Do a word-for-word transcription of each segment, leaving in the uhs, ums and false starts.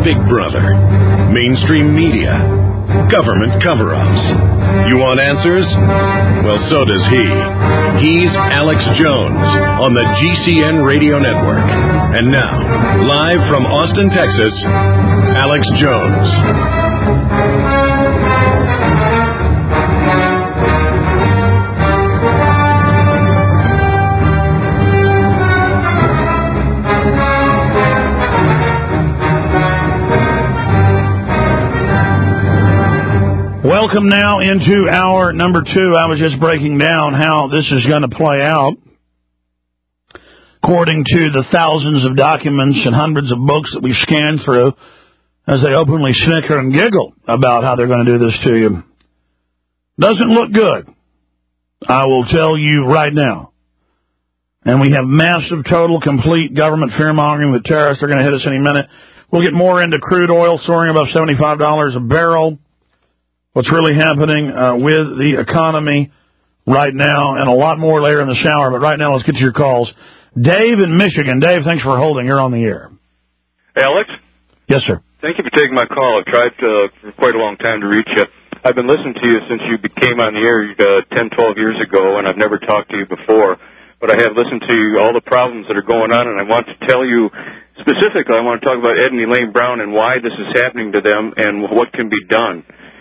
Big Brother, mainstream media, government cover-ups. You want answers? Well, so does he. He's Alex Jones on the G C N Radio Network. And now, live from Austin, Texas, Alex Jones. Welcome now into hour number two. I was just breaking down how this is going to play out. According to the thousands of documents and hundreds of books that we've scanned through, as they openly snicker and giggle about how they're going to do this to you. Doesn't look good, I will tell you right now. And we have massive, total, complete government fear-mongering with terrorists. They're going to hit us any minute. We'll get more into crude oil soaring above seventy-five dollars a barrel. What's really happening uh, with the economy right now, and a lot more later in the shower. But right now, let's get to your calls. Dave in Michigan. Dave, thanks for holding. You're on the air. Alex? Yes, sir. Thank you for taking my call. I've tried uh, for quite a long time to reach you. I've been listening to you since you became on the air uh, ten, twelve years ago, and I've never talked to you before. But I have listened to you, all the problems that are going on, and I want to tell you specifically, I want to talk about Ed and Elaine Brown and why this is happening to them and what can be done.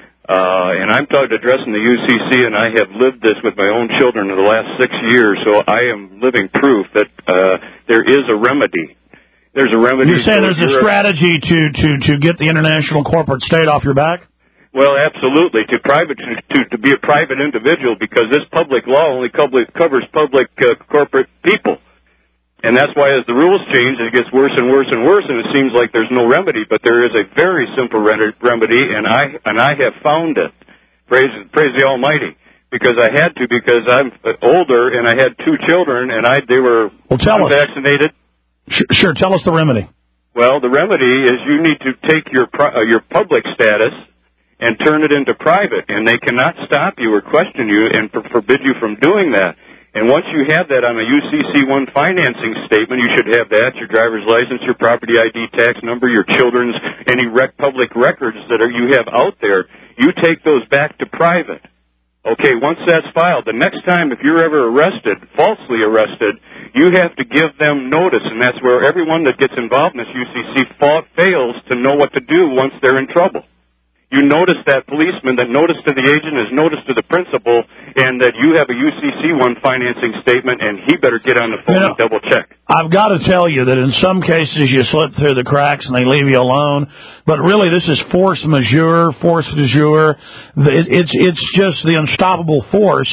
Uh, and I'm talking addressing the U C C, and I have lived this with my own children in the last six years, so I am living proof that uh, there is a remedy. There's a remedy. You're saying there's a strategy to, to, to get the international corporate state off your back? Well, absolutely, to private to, to, to be a private individual, because this public law only public, covers public uh, corporate people. And that's why as the rules change, it gets worse and worse and worse, and it seems like there's no remedy. But there is a very simple remedy, and I and I have found it. Praise, praise the Almighty, because I had to, because I'm older and I had two children, and I they were well, tell unvaccinated. Us. Sure, sure, tell us the remedy. Well, the remedy is you need to take your uh, your public status and turn it into private, and they cannot stop you or question you and for, forbid you from doing that. And once you have that on a U C C one financing statement, you should have that, your driver's license, your property I D tax number, your children's, any rec- public records that are, you have out there, you take those back to private. Okay, once that's filed, the next time if you're ever arrested, falsely arrested, you have to give them notice, and that's where everyone that gets involved in this U C C fa- fails to know what to do once they're in trouble. You notice that policeman, that notice to the agent is notice to the principal, and that you have a U C C one financing statement, and he better get on the phone you know, and double check. I've got to tell you that in some cases you slip through the cracks and they leave you alone, but really this is force majeure, force majeure. It's it's just the unstoppable force.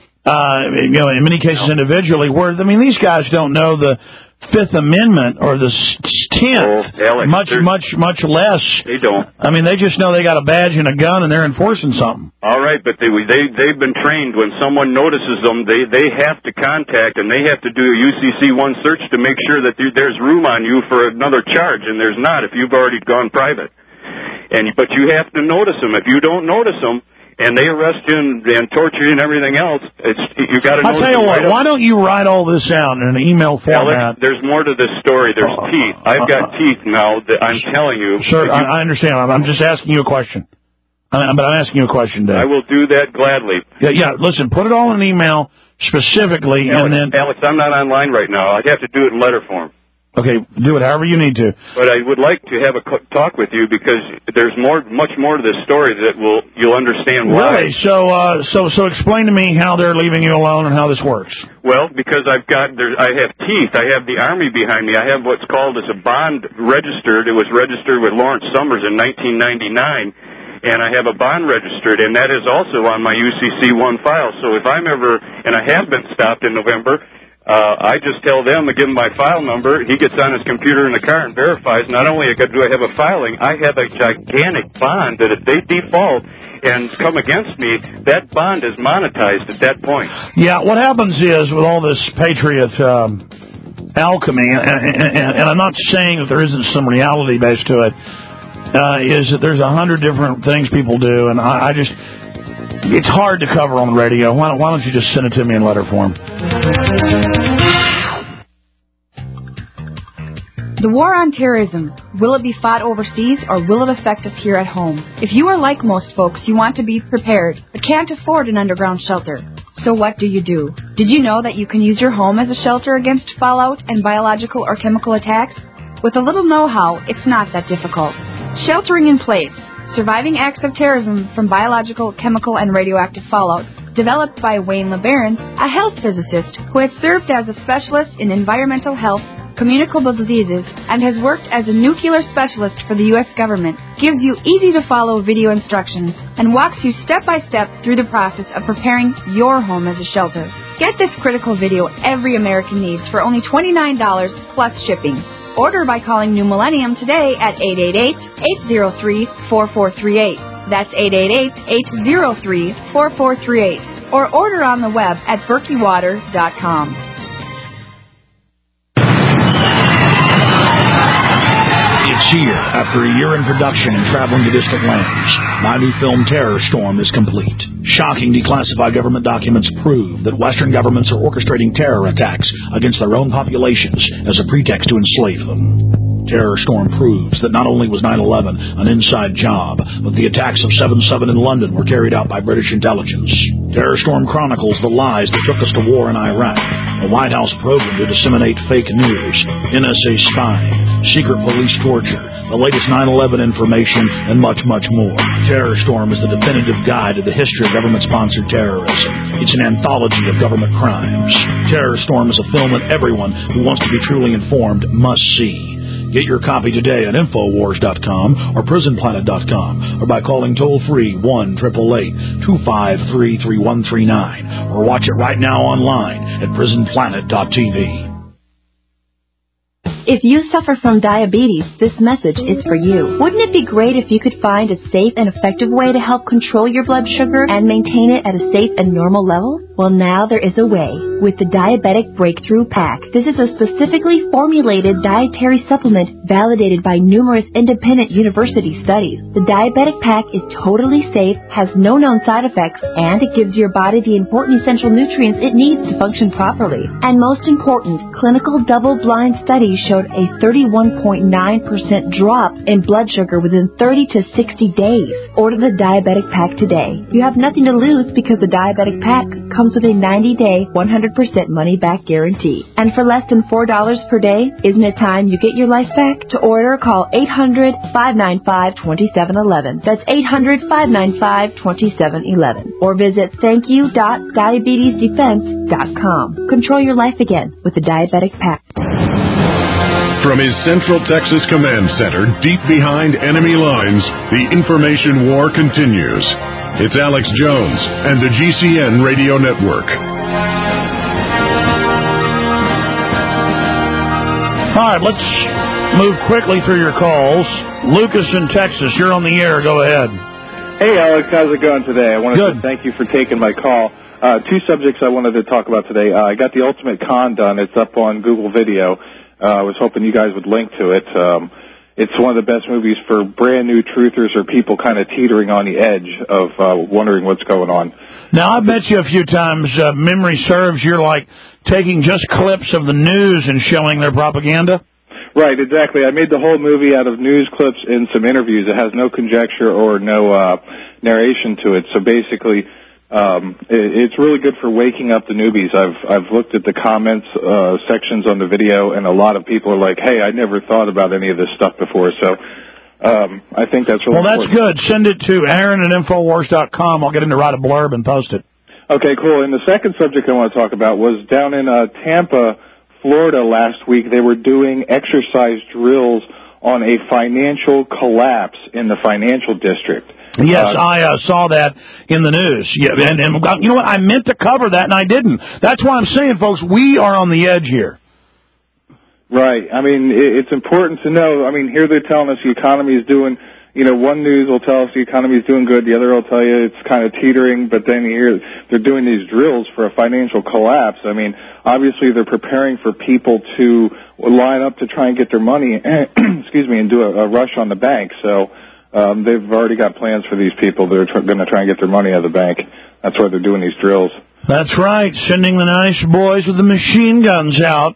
Uh, you know, in many cases individually, where I mean these guys don't know the Fifth Amendment or the tenth, oh, Alex, much, much, much less. They don't. I mean, they just know they got a badge and a gun and they're enforcing something. All right, but they they they've been trained when someone notices them, they they have to contact and they have to do a U C C one search to make sure that there's room on you for another charge, and there's not if you've already gone private. And but you have to notice them. If you don't notice them, and they arrest you and, and torture you and everything else, it's, you got to know. I'll tell you what, why don't you write all this out in an email format? Alex, there's more to this story. There's uh, teeth. I've got teeth now that I'm telling you. Sir, I, I understand. I'm, I'm just asking you a question. I, but I'm asking you a question, Dave. I will do that gladly. Yeah, yeah, listen, put it all in an email specifically, Alex, and then... Alex, I'm not online right now. I'd have to do it in letter form. Okay, do it however you need to. But I would like to have a talk with you because there's more, much more to this story that will you'll understand why. Really? So, uh, so, so explain to me how they're leaving you alone and how this works. Well, because I've got, there, I have teeth. I have the Army behind me. I have what's called as a bond registered. It was registered with Lawrence Summers in nineteen ninety-nine. And I have a bond registered, and that is also on my U C C one file. So if I'm ever, and I have been stopped in November, Uh, I just tell them, I give him my file number, he gets on his computer in the car and verifies not only do I have a filing, I have a gigantic bond that if they default and come against me, that bond is monetized at that point. Yeah, what happens is with all this patriot um, alchemy, and, and, and I'm not saying that there isn't some reality base to it, uh, is that there's a hundred different things people do, and I, I just... It's hard to cover on the radio. Why don't, why don't you just send it to me in letter form? The war on terrorism, will it be fought overseas or will it affect us here at home? If you are like most folks, you want to be prepared, but can't afford an underground shelter. So what do you do? Did you know that you can use your home as a shelter against fallout and biological or chemical attacks? With a little know-how, it's not that difficult. Sheltering in place, surviving acts of terrorism from biological, chemical, and radioactive fallout, developed by Wayne LeBaron, a health physicist who has served as a specialist in environmental health, communicable diseases, and has worked as a nuclear specialist for the U S government, gives you easy-to-follow video instructions and walks you step-by-step through the process of preparing your home as a shelter. Get this critical video every American needs for only twenty-nine dollars plus shipping. Order by calling New Millennium today at eight eight eight, eight zero three, four four three eight. That's eight eight eight, eight zero three, four four three eight. Or order on the web at berkey water dot com. It's here. After a year in production and traveling to distant lands, my new film Terror Storm is complete. Shocking declassified government documents prove that Western governments are orchestrating terror attacks against their own populations as a pretext to enslave them. Terror Storm proves that not only was nine eleven an inside job, but the attacks of seven seven in London were carried out by British intelligence. Terror Storm chronicles the lies that took us to war in Iraq, a White House program to disseminate fake news, N S A spying, secret police torture, the latest nine eleven information, and much, much more. Terror Storm is the definitive guide to the history of government-sponsored terrorism. It's an anthology of government crimes. Terror Storm is a film that everyone who wants to be truly informed must see. Get your copy today at infowars dot com or prison planet dot com or by calling toll-free one eight eight eight, two five three, three one three nine or watch it right now online at prison planet dot t v. If you suffer from diabetes, this message is for you. Wouldn't it be great if you could find a safe and effective way to help control your blood sugar and maintain it at a safe and normal level? Well, now there is a way with the Diabetic Breakthrough Pack. This is a specifically formulated dietary supplement validated by numerous independent university studies. The Diabetic Pack is totally safe, has no known side effects, and it gives your body the important essential nutrients it needs to function properly. And most important, clinical double-blind studies show a thirty-one point nine percent drop in blood sugar within thirty to sixty days. Order the Diabetic Pack today. You have nothing to lose because the Diabetic Pack comes with a ninety day, one hundred percent money-back guarantee. And for less than four dollars per day, isn't it time you get your life back? To order, call eight hundred, five nine five, two seven one one. That's eight hundred, five nine five, two seven one one. Or visit thank you dot diabetes defense dot com. Control your life again with the Diabetic Pack. From his Central Texas Command Center, deep behind enemy lines, the information war continues. It's Alex Jones and the G C N Radio Network. All right, let's move quickly through your calls. Lucas in Texas, you're on the air. Go ahead. Hey, Alex. How's it going today? I wanted Good. to thank you for taking my call. Uh, two subjects I wanted to talk about today. Uh, I got The Ultimate Con done. It's up on Google Video. Uh, I was hoping you guys would link to it. Um, it's one of the best movies for brand new truthers or people kind of teetering on the edge of uh, wondering what's going on. Now, I've met you a few times. Uh, memory serves, you're like taking just clips of the news and showing their propaganda? Right, exactly. I made the whole movie out of news clips and some interviews. It has no conjecture or no uh, narration to it. So basically, Um, it, it's really good for waking up the newbies. I've I've looked at the comments uh, sections on the video, and a lot of people are like, "Hey, I never thought about any of this stuff before." So um, I think that's really well. That's important. good. Send it to Aaron at infowars dot com. I'll get him to write a blurb and post it. Okay, cool. And the second subject I want to talk about was down in uh, Tampa, Florida last week. They were doing exercise drills on a financial collapse in the financial district. Yes, uh, I uh, saw that in the news. Yeah, and, and you know what? I meant to cover that, and I didn't. That's why I'm saying, folks, we are on the edge here. Right. I mean, it, it's important to know. I mean, here they're telling us the economy is doing, you know, one news will tell us the economy is doing good. The other will tell you it's kind of teetering. But then here they're doing these drills for a financial collapse. I mean, obviously they're preparing for people to line up to try and get their money, excuse me, and do a, a rush on the bank. So Um, they've already got plans for these people. They're tr- going to try and get their money out of the bank. That's why they're doing these drills. That's right, sending the nice boys with the machine guns out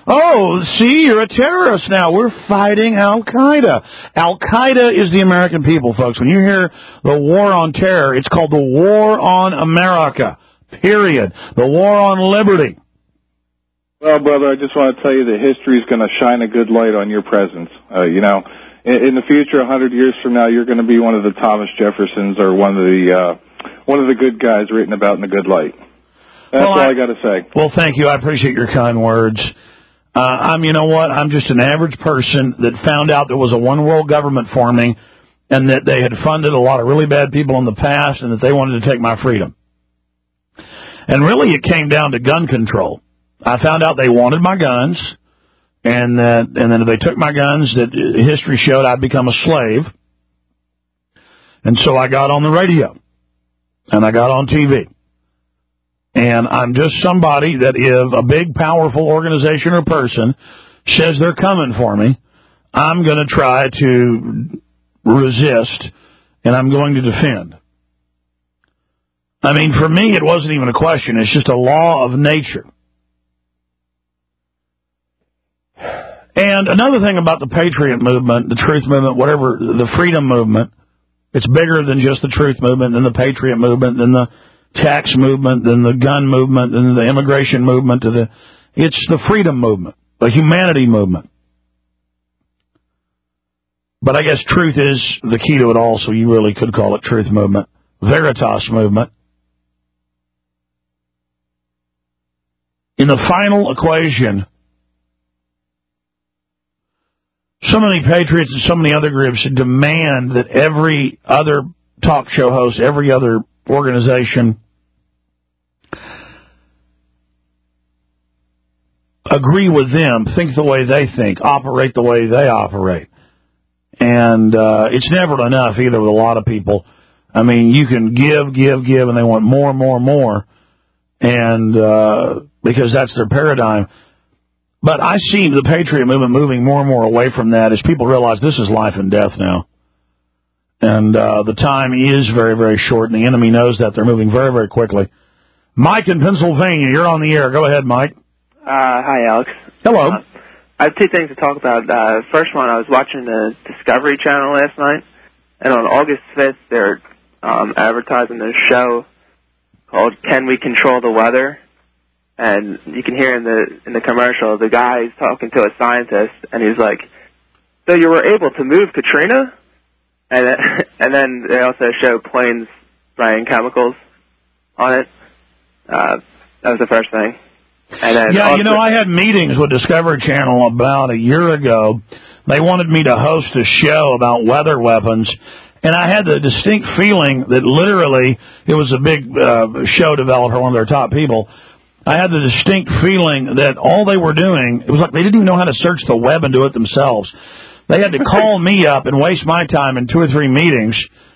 Oh, see, you're a terrorist now. We're fighting Al-Qaeda. Al-Qaeda is the American people, folks. When you hear the war on terror, it's called the war on America, period. The war on liberty. Well, brother, I just want to tell you that history is going to shine a good light on your presence. Uh, you know, in, in the future, a hundred years from now, you're going to be one of the Thomas Jeffersons or one of the uh, one of the good guys written about in a good light. That's well, all I, I got to say. Well, thank you. I appreciate your kind words. Uh, I'm, you know what? I'm just an average person that found out there was a one world government forming, and that they had funded a lot of really bad people in the past, and that they wanted to take my freedom. And really, it came down to gun control. I found out they wanted my guns, and that, and then if they took my guns, that history showed I'd become a slave. And so I got on the radio, and I got on T V. And I'm just somebody that if a big, powerful organization or person says they're coming for me, I'm going to try to resist, and I'm going to defend. I mean, for me, it wasn't even a question. It's just a law of nature. And another thing about the Patriot movement, the Truth movement, whatever, the freedom movement, it's bigger than just the Truth movement, than the Patriot movement, than the tax movement, than the gun movement, than the immigration movement. To the, it's the freedom movement, the humanity movement. But I guess truth is the key to it all, so you really could call it Truth movement. Veritas movement. In the final equation, so many patriots and so many other groups demand that every other talk show host, every other organization agree with them, think the way they think, operate the way they operate. And uh, it's never enough either with a lot of people. I mean, you can give, give, give, and they want more, more, more, and uh, because that's their paradigm. But I see the Patriot movement moving more and more away from that as people realize this is life and death now. And uh, the time is very, very short, and the enemy knows that. They're moving very, very quickly. Mike in Pennsylvania, you're on the air. Go ahead, Mike. Uh, hi, Alex. Hello. Uh, I have two things to talk about. Uh, first one, I was watching the Discovery Channel last night, and on August fifth, they're um, advertising a show called Can We Control the Weather? And you can hear in the in the commercial, the guy's talking to a scientist, and he's like, so you were able to move Katrina? And then, and then they also show planes spraying chemicals on it. Uh, that was the first thing. And then yeah, also, you know, I had meetings with Discovery Channel about a year ago. They wanted me to host a show about weather weapons, and I had the distinct feeling that literally it was a big uh, show developer, one of their top people. I had the distinct feeling that all they were doing, it was like they didn't even know how to search the web and do it themselves. They had to call me up and waste my time in two or three meetings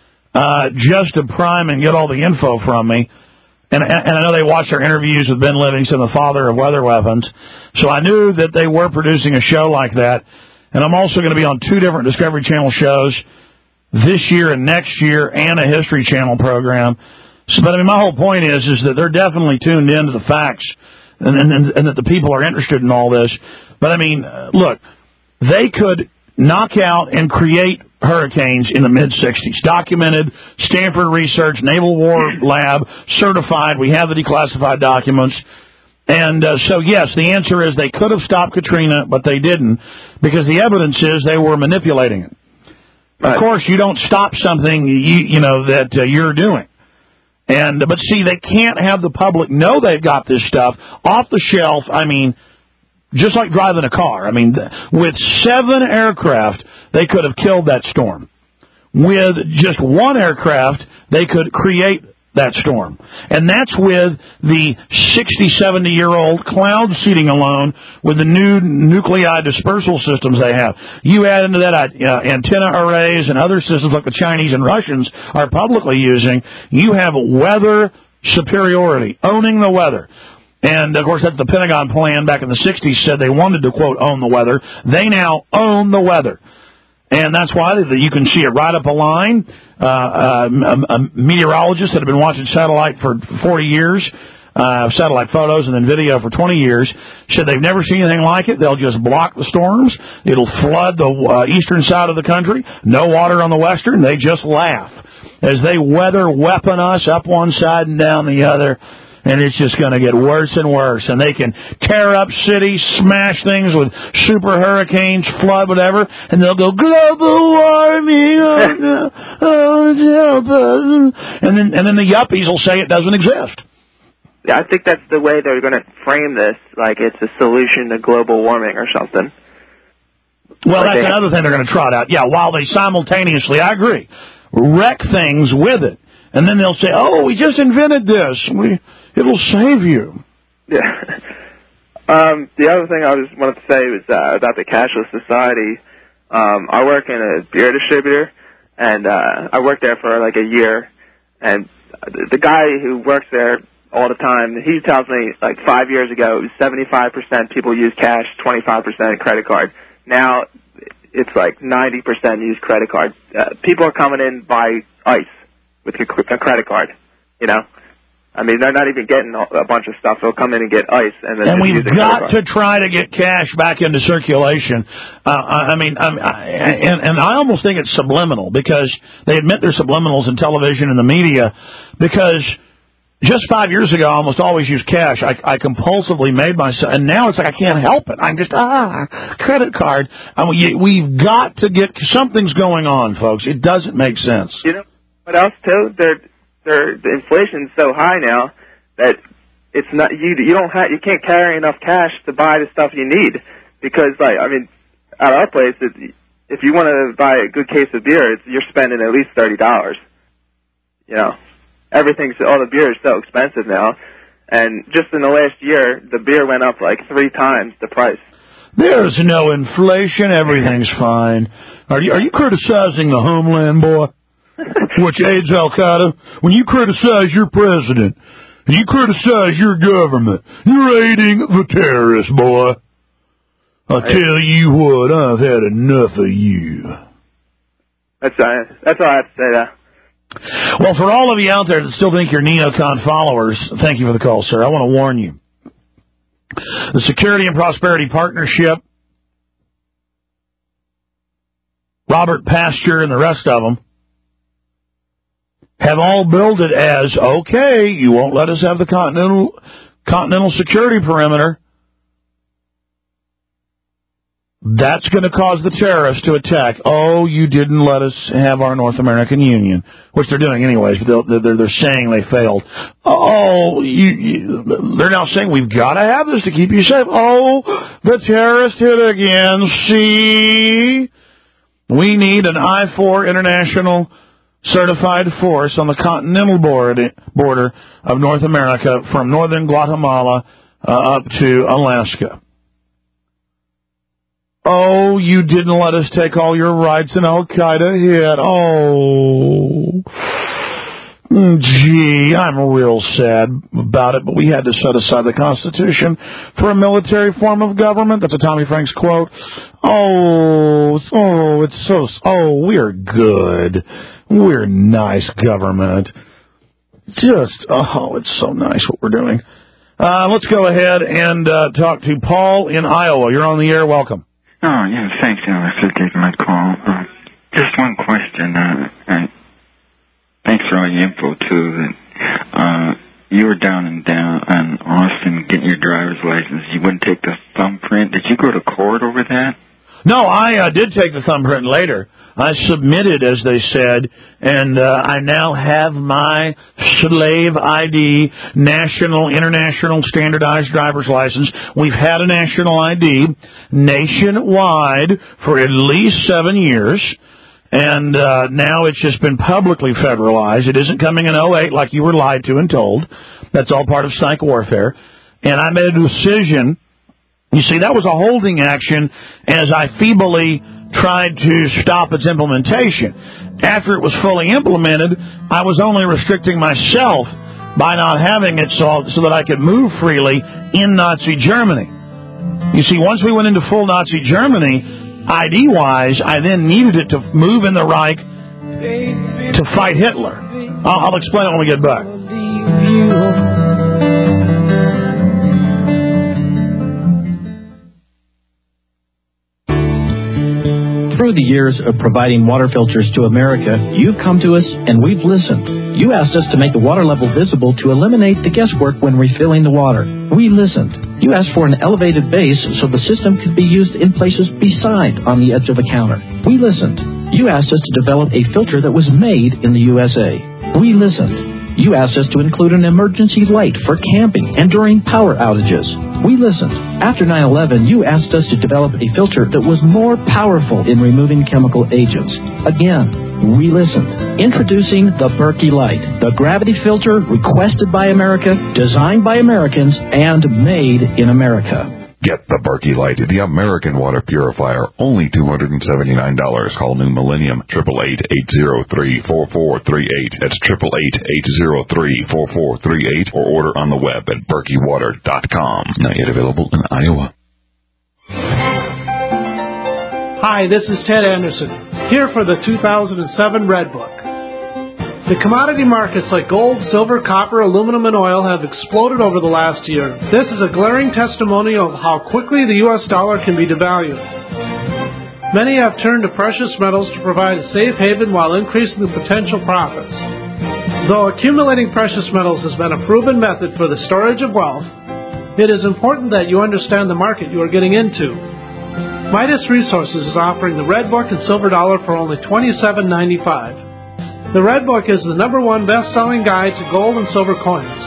uh, just to prime and get all the info from me. And, and I know they watched our interviews with Ben Livingston, the father of weather weapons. So I knew that they were producing a show like that. And I'm also going to be on two different Discovery Channel shows this year and next year, and a History Channel program. So, but I mean, my whole point is, is that they're definitely tuned into the facts, and, and, and that the people are interested in all this. But I mean, look, they could knock out and create hurricanes in the mid-sixties. Documented, Stanford Research, Naval War Lab, certified. We have the declassified documents. And uh, so, yes, the answer is they could have stopped Katrina, but they didn't, because the evidence is they were manipulating it. Right. Of course, you don't stop something you, you know that uh, you're doing. And but see, they can't have the public know they've got this stuff off the shelf. I mean, just like driving a car. I mean, with seven aircraft, they could have killed that storm. With just one aircraft, they could create that storm. And that's with the sixty, seventy-year-old cloud seeding alone with the new nuclei dispersal systems they have. You add into that uh, antenna arrays and other systems like the Chinese and Russians are publicly using, you have weather superiority, owning the weather. And, of course, that's the Pentagon plan back in the sixties said they wanted to, quote, own the weather. They now own the weather. And that's why you can see it right up a line. Uh, uh, a, a meteorologist that have been watching satellite for forty years, uh, satellite photos and then video for twenty years. Said they've never seen anything like it. They'll just block the storms. It'll flood the uh, eastern side of the country. No water on the western. They just laugh as they weather weapon us up one side and down the other. And it's just going to get worse and worse. And they can tear up cities, smash things with super hurricanes, flood, whatever. And they'll go, global warming, oh, no, oh, help us. And then, and then the yuppies will say it doesn't exist. Yeah, I think that's the way they're going to frame this, like it's a solution to global warming or something. Well, like that's another thing they're going to trot out. Yeah, while they simultaneously, I agree, wreck things with it. And then they'll say, oh, we just invented this. We, it'll save you. Yeah. Um, the other thing I just wanted to say was uh, about the cashless society. Um, I work in a beer distributor, and uh, I worked there for like a year. And the guy who works there all the time, he tells me like five years ago it was seventy-five percent people use cash, twenty-five percent credit card. Now it's like ninety percent use credit card. Uh, people are coming in by ice with a credit card, you know? I mean, they're not even getting a bunch of stuff. They'll come in and get ice. And then and we've got to try to get cash back into circulation. Uh, I mean, I, I, and, and I almost think it's subliminal because they admit there's subliminals in television and the media because just five years ago, I almost always used cash. I, I compulsively made myself, and now it's like I can't help it. I'm just, ah, credit card. I mean, we've got to get, something's going on, folks. It doesn't make sense. You know what else, too? They're, they're, the inflation's so high now that it's not, you, you don't have, you can't carry enough cash to buy the stuff you need because, like, I mean, at our place, it, if you want to buy a good case of beer, it's, you're spending at least thirty dollars. You know? Everything's, all the beer is so expensive now. And just in the last year, the beer went up like three times the price. There's no inflation. Everything's fine. Are you, are you criticizing the homeland, boy? Which aids Al-Qaeda? When you criticize your president, and you criticize your government, you're aiding the terrorists, boy. I'll tell you what, I've had enough of you. That's, uh, that's all I have to say there. Well, for all of you out there that still think you're neocon followers, thank you for the call, sir. I want to warn you. The Security and Prosperity Partnership, Robert Pastor and the rest of them, have all billed it as, okay, you won't let us have the continental, continental security perimeter. That's going to cause the terrorists to attack. Oh, you didn't let us have our North American Union, which they're doing anyways, but they're, they're, they're saying they failed. Oh, you, you, they're now saying we've got to have this to keep you safe. Oh, the terrorists hit again. See? We need an I four international certified force on the continental border of North America from northern Guatemala uh, up to Alaska. Oh, you didn't let us take all your rights and Al-Qaeda hit. Oh, gee, I'm real sad about it, but we had to set aside the Constitution for a military form of government. That's a Tommy Franks quote. Oh, oh, it's so, oh, we're good. We're nice government. Just, oh, it's so nice what we're doing. Uh, let's go ahead and uh, talk to Paul in Iowa. You're on the air. Welcome. Oh, yeah, thanks, Alex, for taking my call. Uh, just one question. Uh, and thanks for all your info, too. Uh, you were down in down in Austin getting your driver's license. You wouldn't take the thumbprint. Did you go to court over that? No, I uh, did take the thumbprint later. I submitted, as they said, and uh, I now have my slave I D, national, international standardized driver's license. We've had a national I D nationwide for at least seven years, and uh, now it's just been publicly federalized. It isn't coming in oh eight like you were lied to and told. That's all part of psych warfare. And I made a decision. You see, that was a holding action as I feebly tried to stop its implementation. After it was fully implemented, I was only restricting myself by not having it so, so that I could move freely in Nazi Germany. You see, once we went into full Nazi Germany, I D-wise, I then needed it to move in the Reich to fight Hitler. I'll, I'll explain it when we get back. Through the years of providing water filters to America, you've come to us and we've listened. You asked us to make the water level visible to eliminate the guesswork when refilling the water. We listened. You asked for an elevated base so the system could be used in places beside on the edge of a counter. We listened. You asked us to develop a filter that was made in the U S A. We listened. You asked us to include an emergency light for camping and during power outages. We listened. After nine eleven, you asked us to develop a filter that was more powerful in removing chemical agents. Again, we listened. Introducing the Berkey Light, the gravity filter requested by America, designed by Americans, and made in America. Get the Berkey Light, the American water purifier, only two hundred seventy-nine dollars. Call New Millennium, eight eight eight, eight zero three, four four three eight. That's eight eight eight, eight zero three, four four three eight, or order on the web at berkey water dot com. Not yet available in Iowa. Hi, this is Ted Anderson, here for the two thousand seven Red Book. The commodity markets like gold, silver, copper, aluminum, and oil have exploded over the last year. This is a glaring testimonial of how quickly the U S dollar can be devalued. Many have turned to precious metals to provide a safe haven while increasing the potential profits. Though accumulating precious metals has been a proven method for the storage of wealth, it is important that you understand the market you are getting into. Midas Resources is offering the Red Book and Silver Dollar for only twenty-seven ninety-five. The Red Book is the number one best-selling guide to gold and silver coins.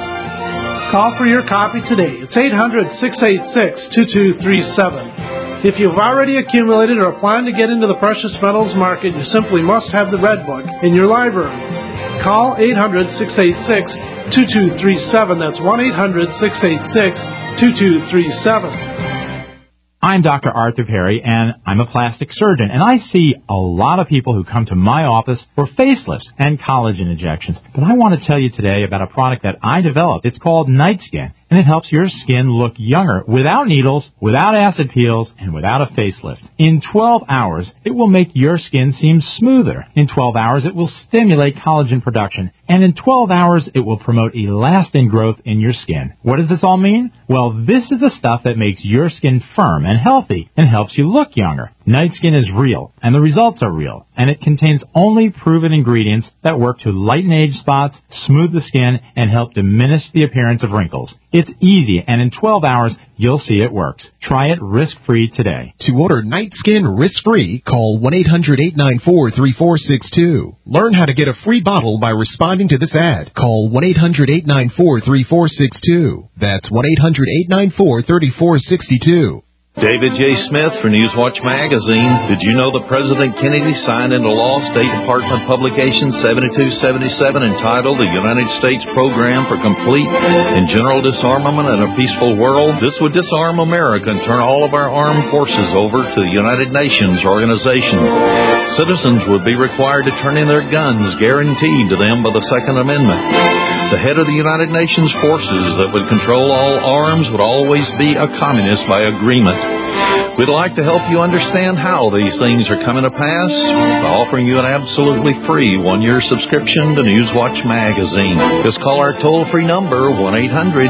Call for your copy today. It's eight hundred, six eight six, two two three seven. If you've already accumulated or plan to get into the precious metals market, you simply must have the Red Book in your library. Call eight hundred, six eight six, two two three seven. That's one eight hundred, six eight six, two two three seven. I'm Doctor Arthur Perry, and I'm a plastic surgeon, and I see a lot of people who come to my office for facelifts and collagen injections. But I want to tell you today about a product that I developed. It's called Night Skin, and it helps your skin look younger without needles, without acid peels, and without a facelift. In twelve hours, it will make your skin seem smoother. In twelve hours, it will stimulate collagen production. And in twelve hours, it will promote elastin growth in your skin. What does this all mean? Well, this is the stuff that makes your skin firm and healthy and helps you look younger. Night Skin is real, and the results are real, and it contains only proven ingredients that work to lighten age spots, smooth the skin, and help diminish the appearance of wrinkles. It's easy, and in twelve hours, you'll see it works. Try it risk-free today. To order Night Skin risk-free, call one eight hundred, eight nine four, three four six two. Learn how to get a free bottle by responding to this ad. Call one eight hundred, eight nine four, three four six two. That's one eight hundred, eight nine four, three four six two. David J. Smith for Newswatch Magazine. Did you know that President Kennedy signed into law State Department Publication seventy-two seventy-seven entitled The United States Program for Complete and General Disarmament in a Peaceful World? This would disarm America and turn all of our armed forces over to the United Nations organization. Citizens would be required to turn in their guns guaranteed to them by the Second Amendment. The head of the United Nations forces that would control all arms would always be a communist by agreement. We'd like to help you understand how these things are coming to pass by offering you an absolutely free one-year subscription to Newswatch Magazine. Just call our toll-free number, one eight hundred,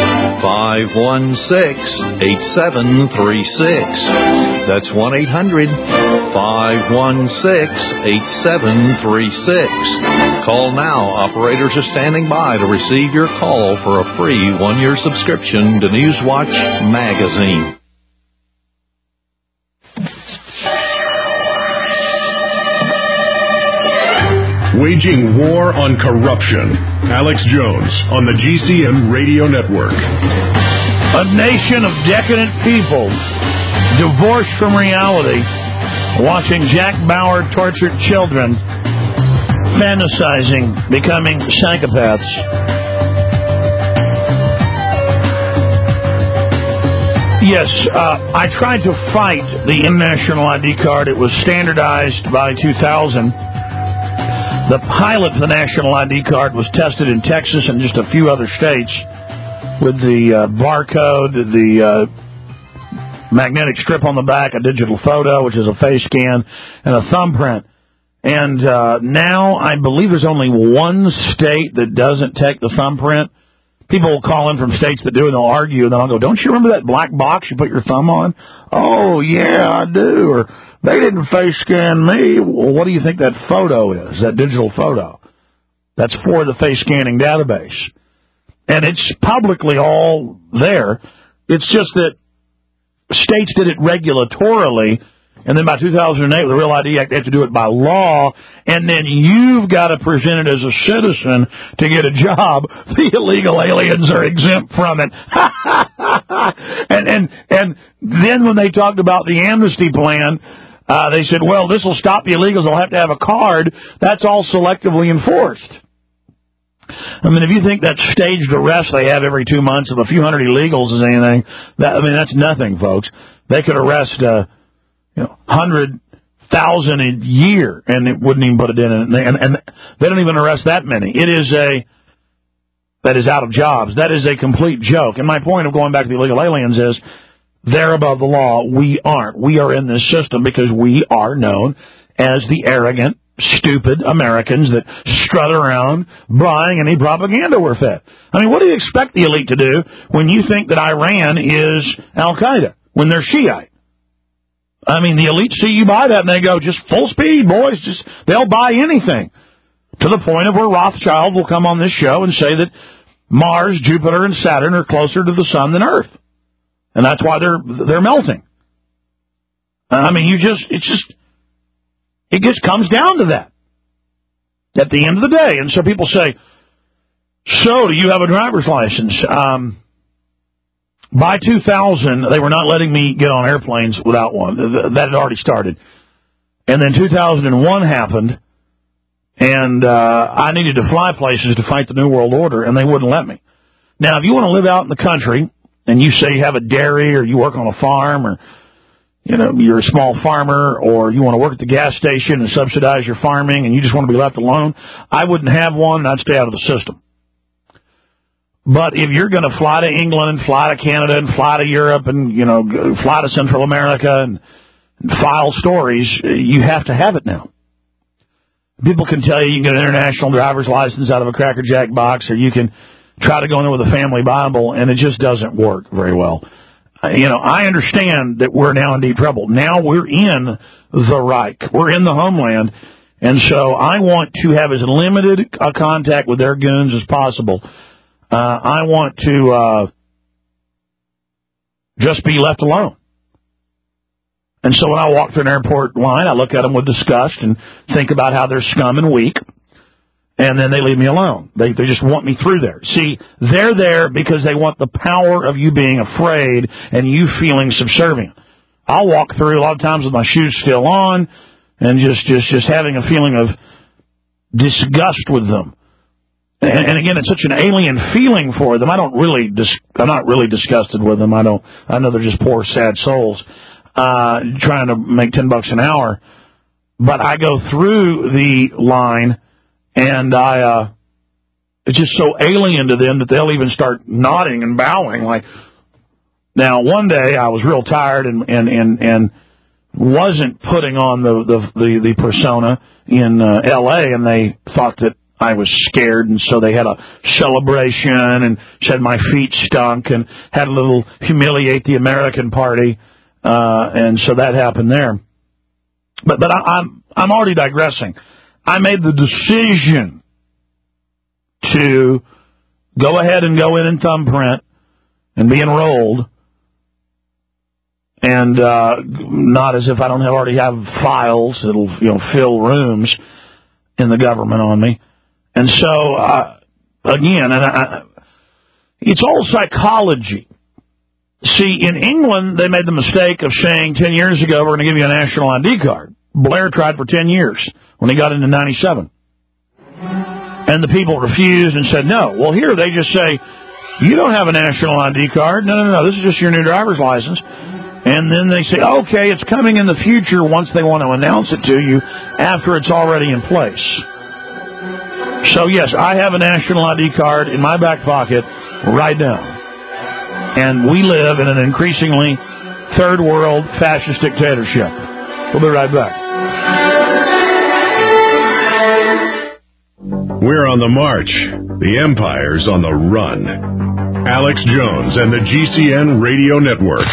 five one six, eight seven three six. That's one eight hundred, five one six, eight seven three six. Call now. Operators are standing by to receive your call for a free one-year subscription to Newswatch Magazine. Waging war on corruption. Alex Jones on the G C N Radio Network. A nation of decadent people, divorced from reality, watching Jack Bauer torture children, fantasizing, becoming psychopaths. Yes, uh, I tried to fight the international I D card. It was standardized by two thousand. The pilot for the national I D card was tested in Texas and just a few other states with the uh, barcode, the uh, magnetic strip on the back, a digital photo, which is a face scan, and a thumbprint. And uh, now I believe there's only one state that doesn't take the thumbprint, people will call in from states that do, and they'll argue, and then I'll go, don't you remember that black box you put your thumb on? Oh, yeah, I do. Or they didn't face scan me. Well, what do you think that photo is, that digital photo? That's for the face scanning database. And it's publicly all there. It's just that states did it regulatorily, and then by two thousand eight, with the Real I D Act, they have to do it by law, and then you've got to present it as a citizen to get a job. The illegal aliens are exempt from it. and, and, and then when they talked about the amnesty plan, uh, they said, well, this will stop the illegals. They'll have to have a card. That's all selectively enforced. I mean, if you think that staged arrest they have every two months of a few hundred illegals is anything, that, I mean, that's nothing, folks. They could arrest, uh, you know, hundred thousand a year, and it wouldn't even put it in. And, and, and they don't even arrest that many. It is a that is out of jobs. That is a complete joke. And my point of going back to the illegal aliens is they're above the law. We aren't. We are in this system because we are known as the arrogant, stupid Americans that strut around buying any propaganda we're fed. I mean, what do you expect the elite to do when you think that Iran is Al-Qaeda, when they're Shiite? I mean, the elite see you buy that and they go, just full speed, boys. Just they'll buy anything. To the point of where Rothschild will come on this show and say that Mars, Jupiter, and Saturn are closer to the sun than Earth. And that's why they're they're melting. I mean, you just, it's just, it just comes down to that at the end of the day. And so people say, so do you have a driver's license? Um, by two thousand, they were not letting me get on airplanes without one. That had already started. And then two thousand one happened, and uh, I needed to fly places to fight the New World Order, and they wouldn't let me. Now, if you want to live out in the country, and you say you have a dairy, or you work on a farm, or you know, you're a small farmer, or you want to work at the gas station and subsidize your farming, and you just want to be left alone, I wouldn't have one, and I'd stay out of the system. But if you're going to fly to England and fly to Canada and fly to Europe and, you know, fly to Central America and, and file stories, you have to have it now. People can tell you you can get an international driver's license out of a Cracker Jack box, or you can try to go in there with a family Bible, and it just doesn't work very well. You know, I understand that we're now in deep trouble. Now we're in the Reich. We're in the homeland. And so I want to have as limited a contact with their goons as possible. Uh, I want to uh, just be left alone. And so when I walk through an airport line, I look at them with disgust and think about how they're scum and weak. And then they leave me alone. They they just want me through there. See, they're there because they want the power of you being afraid and you feeling subservient. I'll walk through a lot of times with my shoes still on and just, just, just having a feeling of disgust with them. And, and again, it's such an alien feeling for them. I don't really, dis, I'm not really disgusted with them. I don't, I know they're just poor, sad souls, uh, trying to make ten bucks an hour. But I go through the line, and I, uh, it's just so alien to them that they'll even start nodding and bowing. Like, now, one day I was real tired and, and, and, and wasn't putting on the, the, the, the persona in uh, L A, and they thought that I was scared, and so they had a celebration and said my feet stunk and had a little humiliate the American party, uh, and so that happened there. But, but I, I'm, I'm already digressing. I made the decision to go ahead and go in and thumbprint and be enrolled, and uh, not as if I don't have, already have files that'll, you know, fill rooms in the government on me. And so, uh, again, and I, it's all psychology. See, in England, they made the mistake of saying ten years ago, we're going to give you a national I D card. Blair tried for ten years when he got into ninety-seven. And the people refused and said no. Well, here they just say, you don't have a national I D card. No, no, no, this is just your new driver's license. And then they say, okay, it's coming in the future once they want to announce it to you after it's already in place. So, yes, I have a national I D card in my back pocket right now. And we live in an increasingly third world fascist dictatorship. We'll be right back. We're on the march. The empire's on the run. Alex Jones and the G C N Radio Network.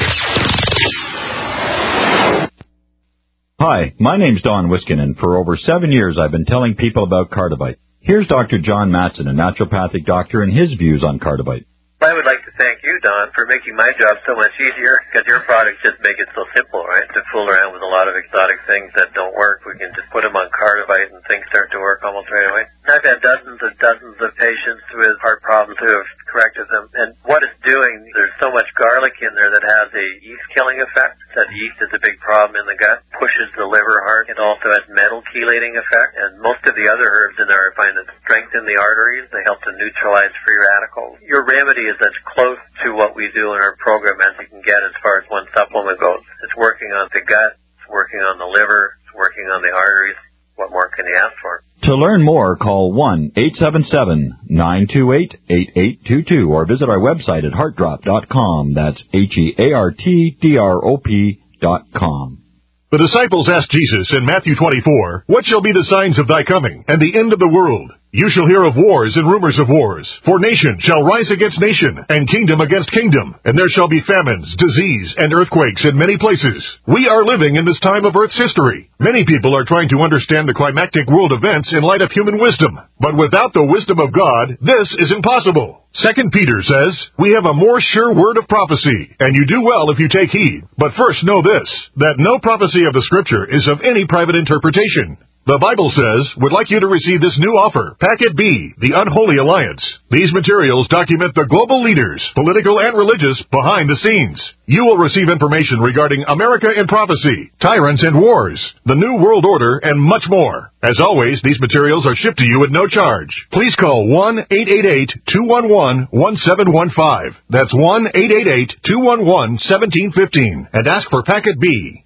Hi, my name's Don Wiskin, and for over seven years I've been telling people about Cardivite. Here's Doctor John Matson, a naturopathic doctor, and his views on Cardivite. I would like to thank you, Don, for making my job so much easier, because your products just make it so simple, right? To fool around with a lot of exotic things that don't work, we can just put them on Cardivite and things start to work almost right away. I've had dozens and dozens of patients with heart problems who have corrected them, and what it's doing, there's so much garlic in there that has a yeast-killing effect. That yeast is a big problem in the gut, pushes the liver hard. It also has metal chelating effect, and most of the other herbs in there I find that strengthen the arteries. They help to neutralize free radicals. Your remedy is as close to what we do in our program as you can get as far as one supplement goes. It's working on the gut, it's working on the liver, it's working on the arteries. What more can you ask for? To learn more, call one eight seven seven, nine two eight, eight eight two two or visit our website at heart drop dot com. That's H E A R T D R O P dot com. The disciples asked Jesus in Matthew twenty-four, "What shall be the signs of thy coming, and the end of the world? You shall hear of wars and rumors of wars. For nation shall rise against nation, and kingdom against kingdom. And there shall be famines, disease, and earthquakes in many places." We are living in this time of Earth's history. Many people are trying to understand the climactic world events in light of human wisdom. But without the wisdom of God, this is impossible. Second Peter says, "We have a more sure word of prophecy, and you do well if you take heed. But first know this, that no prophecy of the Scripture is of any private interpretation." The Bible says, "Would like you to receive this new offer, Packet B, the Unholy Alliance." These materials document the global leaders, political and religious, behind the scenes. You will receive information regarding America in prophecy, tyrants and wars, the New World Order, and much more. As always, these materials are shipped to you at no charge. Please call one eight eight eight, two one one, one seven one five. That's one eight eight eight, two one one, one seven one five and ask for Packet B.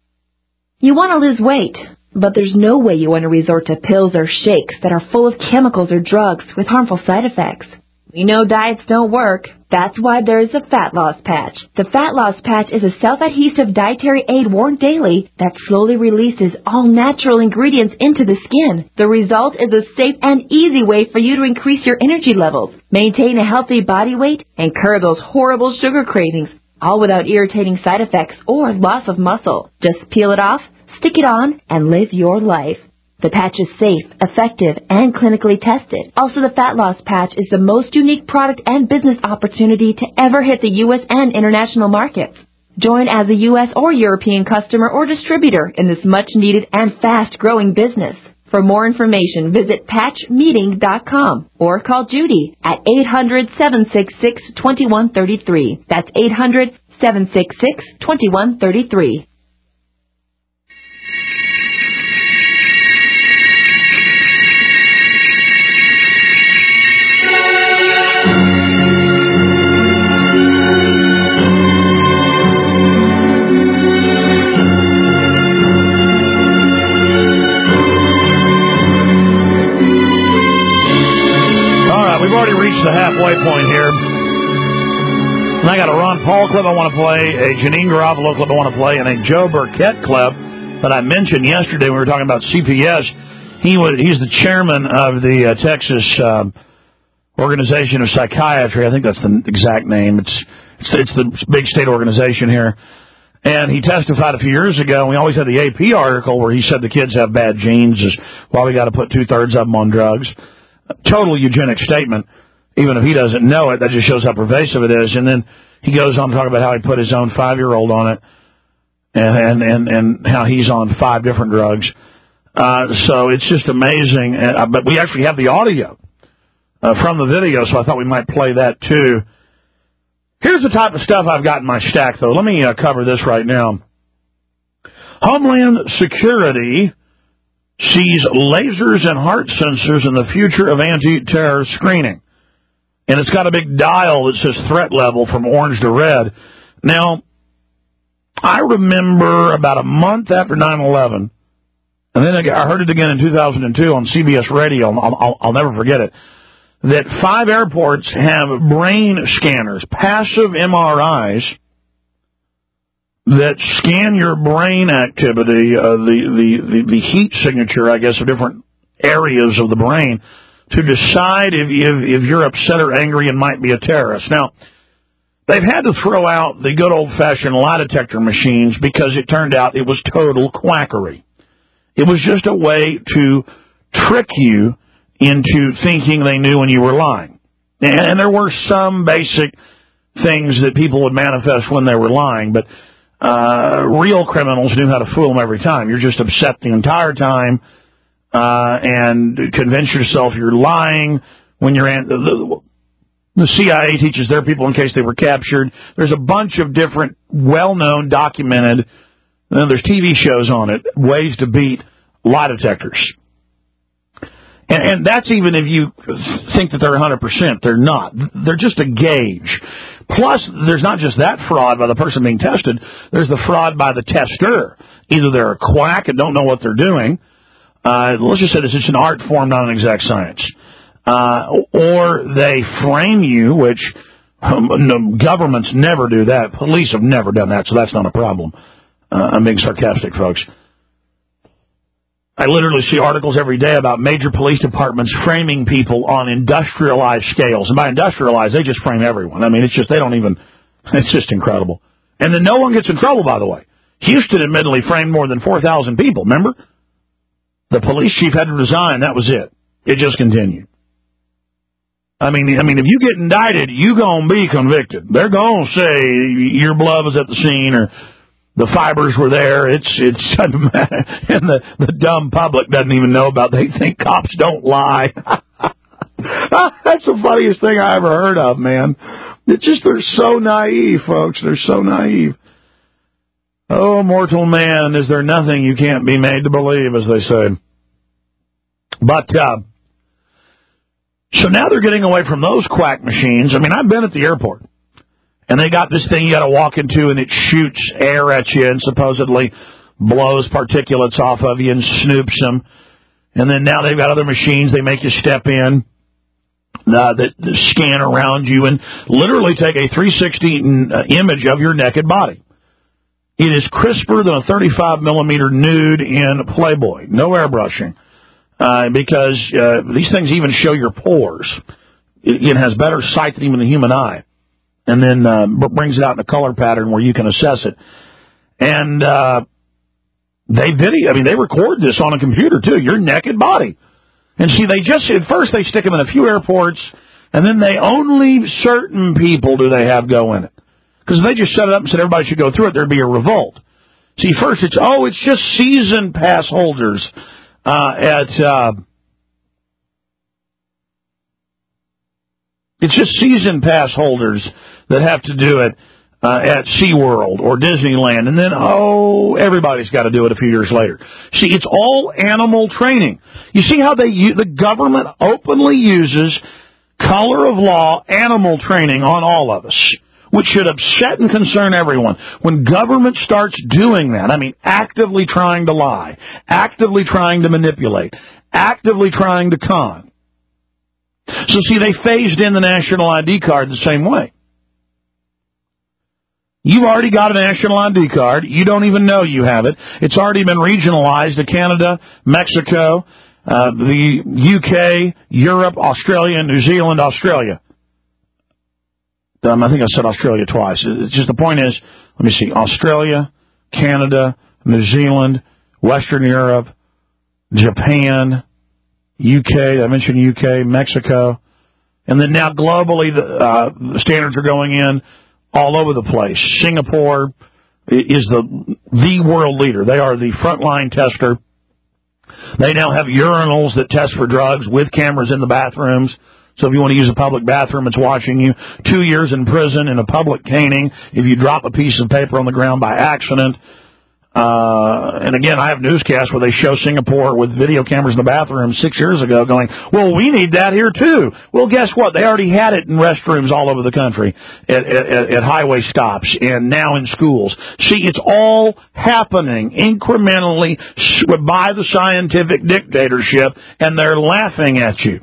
You want to lose weight, but there's no way you want to resort to pills or shakes that are full of chemicals or drugs with harmful side effects. We know diets don't work. That's why there's a fat loss patch. The fat loss patch is a self-adhesive dietary aid worn daily that slowly releases all natural ingredients into the skin. The result is a safe and easy way for you to increase your energy levels, maintain a healthy body weight, and curb those horrible sugar cravings, all without irritating side effects or loss of muscle. Just peel it off, stick it on, and live your life. The patch is safe, effective, and clinically tested. Also, the fat loss patch is the most unique product and business opportunity to ever hit the U S and international markets. Join as a U S or European customer or distributor in this much-needed and fast-growing business. For more information, visit patch meeting dot com or call Judy at eight hundred, seven six six, two one three three. That's eight hundred, seven six six, two one three three. We've already reached the halfway point here. And I got a Ron Paul clip I want to play, a Janine Garofalo clip I want to play, and a Joe Burkett clip that I mentioned yesterday when we were talking about C P S. He was, he's the chairman of the uh, Texas uh, Organization of Psychiatry. I think that's the exact name. It's, it's, it's the big state organization here. And he testified a few years ago, and we always had the A P article where he said the kids have bad genes, is why we got to put two-thirds of them on drugs. Total eugenic statement, even if he doesn't know it, that just shows how pervasive it is. And then he goes on to talk about how he put his own five-year-old on it and and, and how he's on five different drugs. Uh, so it's just amazing. Uh, but we actually have the audio uh, from the video, so I thought we might play that too. Here's the type of stuff I've got in my stack, though. Let me uh, cover this right now. Homeland Security sees lasers and heart sensors in the future of anti-terror screening. And it's got a big dial that says threat level from orange to red. Now, I remember about a month after nine eleven, and then I heard it again in two thousand two on C B S Radio, I'll, I'll, I'll never forget it, that five airports have brain scanners, passive M R Is, that scan your brain activity, uh, the, the, the, the heat signature, I guess, of different areas of the brain to decide if, if, if you're upset or angry and might be a terrorist. Now, they've had to throw out the good old-fashioned lie detector machines because it turned out it was total quackery. It was just a way to trick you into thinking they knew when you were lying. And there were some basic things that people would manifest when they were lying, but uh, real criminals knew how to fool them every time. You're just upset the entire time uh, and convince yourself you're lying when you're... An- the, the C I A teaches their people in case they were captured. There's a bunch of different well-known, documented, and there's T V shows on it, ways to beat lie detectors. And, and that's even if you think that they're one hundred percent. They're not. They're just a gauge. Plus, there's not just that fraud by the person being tested. There's the fraud by the tester. Either they're a quack and don't know what they're doing. Uh, let's just say this, it's an art form, not an exact science. Uh, or they frame you, which um, no, governments never do that. Police have never done that, so that's not a problem. Uh, I'm being sarcastic, folks. I literally see articles every day about major police departments framing people on industrialized scales. And by industrialized, they just frame everyone. I mean, it's just, they don't even, it's just incredible. And then no one gets in trouble, by the way. Houston admittedly framed more than four thousand people, remember? The police chief had to resign, that was it. It just continued. I mean, I mean, if you get indicted, you gonna be convicted. They're gonna say your blood was at the scene or the fibers were there. It's, it's, and the, the dumb public doesn't even know about. They think cops don't lie. That's the funniest thing I ever heard of, man. It's just, they're so naive, folks. They're so naive. Oh, mortal man, is there nothing you can't be made to believe, as they say. But, uh, so now they're getting away from those quack machines. I mean, I've been at the airport, and they got this thing you got to walk into, and it shoots air at you and supposedly blows particulates off of you and snoops them. And then now they've got other machines they make you step in uh, that, that scan around you and literally take a three sixty image of your naked body. It is crisper than a thirty-five millimeter nude in Playboy. No airbrushing. Uh, because uh, these things even show your pores. It, it has better sight than even the human eye. And then uh, brings it out in a color pattern where you can assess it. And uh, they video, I mean, they record this on a computer, too, your naked body. And see, they just, at first they stick them in a few airports, and then they only certain people do they have go in it. Because if they just set it up and said everybody should go through it, there'd be a revolt. See, first it's, oh, it's just season pass holders. Uh, at, uh, it's just season pass holders that have to do it, uh, at SeaWorld or Disneyland. And then, oh, everybody's got to do it a few years later. See, it's all animal training. You see how they, the government openly uses color of law animal training on all of us, which should upset and concern everyone. When government starts doing that, I mean, actively trying to lie, actively trying to manipulate, actively trying to con. So, see, they phased in the national I D card the same way. You've already got a national I D card. You don't even know you have it. It's already been regionalized to Canada, Mexico, uh, the U K, Europe, Australia, New Zealand, Australia. Um, I think I said Australia twice. It's just the point is, let me see, Australia, Canada, New Zealand, Western Europe, Japan, U K, I mentioned U K, Mexico, and then now globally the, uh, the standards are going in all over the place. Singapore is the the world leader. They are the frontline tester. They now have urinals that test for drugs with cameras in the bathrooms. So if you want to use a public bathroom, it's watching you. Two years in prison and a public caning if you drop a piece of paper on the ground by accident. Uh, and again, I have newscasts where they show Singapore with video cameras in the bathroom six years ago going, well, we need that here too. Well, guess what? They already had it in restrooms all over the country at, at, at highway stops and now in schools. See, it's all happening incrementally by the scientific dictatorship, and they're laughing at you.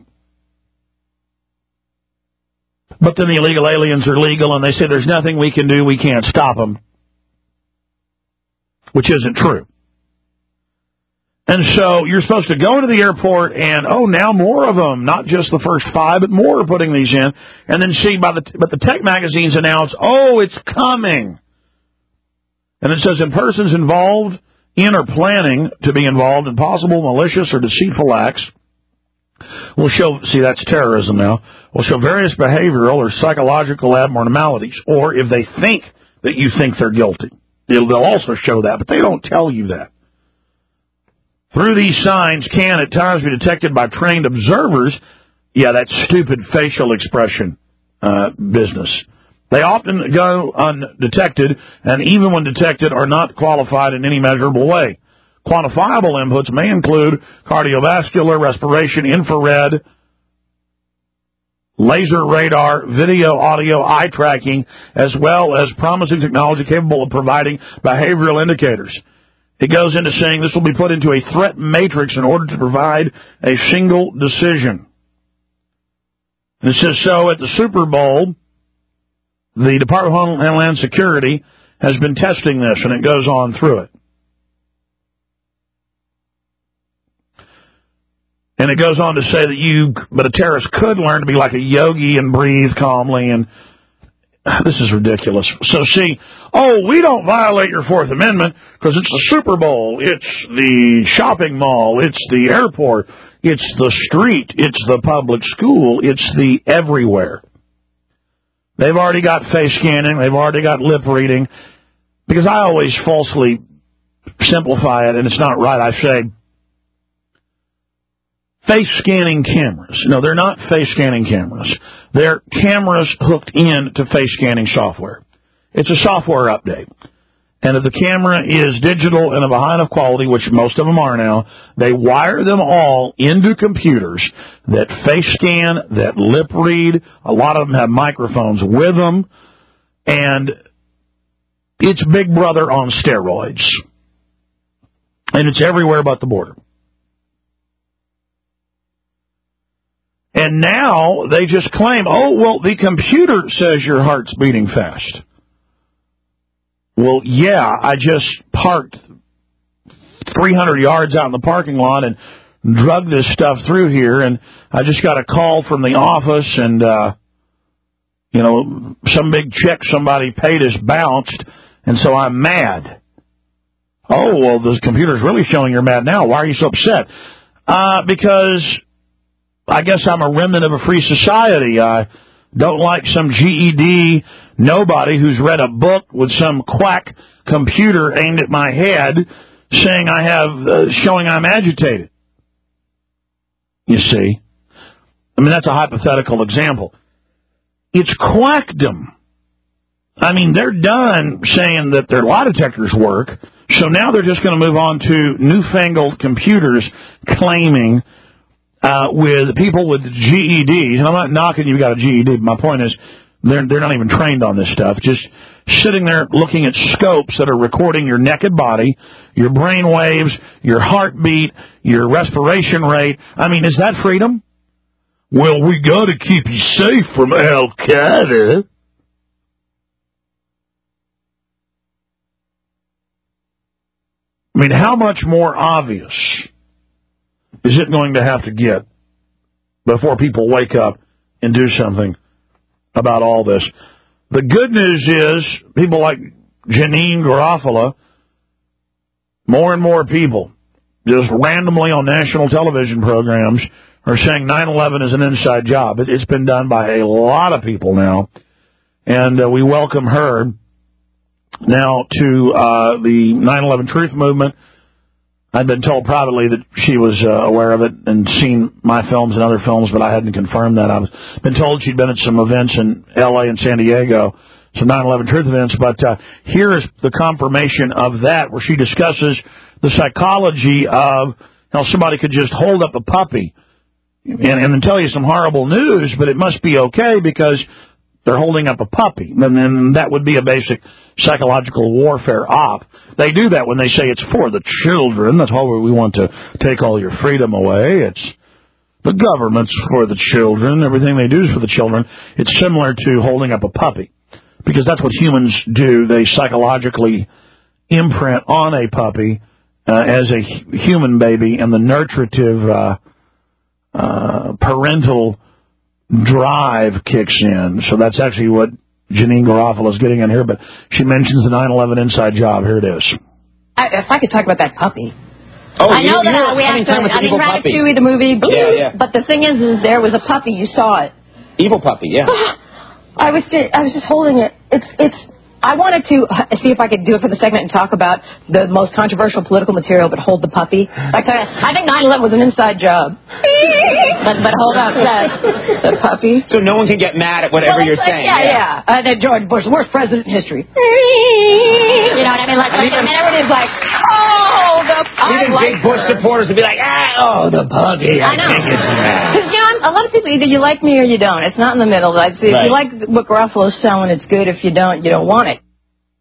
But then the illegal aliens are legal, and they say there's nothing we can do, we can't stop them, which isn't true. And so you're supposed to go into the airport and, oh, now more of them, not just the first five, but more are putting these in. And then see, by the but the tech magazines announce, oh, it's coming. And it says, in persons involved in or planning to be involved in possible malicious or deceitful acts will show, see, that's terrorism now, will show various behavioral or psychological abnormalities. Or if they think that you think they're guilty, they'll also show that, but they don't tell you that. Through these signs can at times be detected by trained observers. Yeah, that stupid facial expression uh, business. They often go undetected, and even when detected, are not qualified in any measurable way. Quantifiable inputs may include cardiovascular, respiration, infrared, laser radar, video, audio, eye tracking, as well as promising technology capable of providing behavioral indicators. It goes into saying this will be put into a threat matrix in order to provide a single decision. And it says so at the Super Bowl, the Department of Homeland Security has been testing this, and it goes on through it. And it goes on to say that you, but a terrorist could learn to be like a yogi and breathe calmly, and this is ridiculous. So see, oh, we don't violate your Fourth Amendment because it's the Super Bowl, it's the shopping mall, it's the airport, it's the street, it's the public school, it's the everywhere. They've already got face scanning, they've already got lip reading, because I always falsely simplify it, and it's not right. I say face scanning cameras. No, they're not face scanning cameras. They're cameras hooked in to face scanning software. It's a software update. And if the camera is digital and of a high enough quality, which most of them are now, they wire them all into computers that face scan, that lip read. A lot of them have microphones with them. And it's Big Brother on steroids. And it's everywhere but the border. And now they just claim, oh, well, the computer says your heart's beating fast. Well, yeah, I just parked three hundred yards out in the parking lot and drug this stuff through here, and I just got a call from the office, and, uh, you know, some big check somebody paid us bounced, and so I'm mad. Oh, well, the computer's really showing you're mad now. Why are you so upset? Uh, because I guess I'm a remnant of a free society. I don't like some G E D nobody who's read a book with some quack computer aimed at my head saying I have, uh, showing I'm agitated. You see? I mean, that's a hypothetical example. It's quackdom. I mean, they're done saying that their lie detectors work, so now they're just going to move on to newfangled computers claiming Uh, with people with G E Ds, and I'm not knocking you got a G E D, but my point is they're, they're not even trained on this stuff, just sitting there looking at scopes that are recording your naked body, your brain waves, your heartbeat, your respiration rate. I mean, is that freedom? Well, we got to keep you safe from Al-Qaeda. I mean, how much more obvious is it going to have to get before people wake up and do something about all this? The good news is people like Janine Garofalo, more and more people, just randomly on national television programs, are saying nine eleven is an inside job. It's been done by a lot of people now, and uh, we welcome her now to uh, the nine eleven Truth Movement. I'd been told privately that she was uh, aware of it and seen my films and other films, but I hadn't confirmed that. I've been told she'd been at some events in L A and San Diego, some nine eleven Truth events, but uh, here is the confirmation of that, where she discusses the psychology of how somebody could just hold up a puppy and, and then tell you some horrible news, but it must be okay because they're holding up a puppy. And then that would be a basic psychological warfare op. They do that when they say it's for the children. That's why we want to take all your freedom away. It's the government's for the children. Everything they do is for the children. It's similar to holding up a puppy, because that's what humans do. They psychologically imprint on a puppy uh, as a hu- human baby, and the nurturative uh, uh, parental drive kicks in. So that's actually what Janine Garofalo is getting in here, but she mentions the nine eleven inside job. Here it is. I, if I could talk about that puppy. Oh, I know you, that you we have to. time with the I mean, evil puppy. Ratatouille, the movie. Yeah, yeah. But the thing is, is there was a puppy. You saw it. Evil puppy, yeah. I was just, I was just holding it. It's, it's. I wanted to see if I could do it for the segment and talk about the most controversial political material, but hold the puppy. Like, I think nine eleven was an inside job. but but hold on, that the puppy. So no one can get mad at whatever well, you're like, saying. Yeah, yeah. yeah. Uh, then George Bush, worst president in history. You know what I mean? Like, like and everybody's like, oh, the. Even I big like Bush her. supporters would be like, ah, oh, the puppy. I, I know. think it's mad. Because, you know, a lot of people, either you like me or you don't. It's not in the middle. Like, if Right. you like what Garofalo's selling, it's good. If you don't, you don't want it.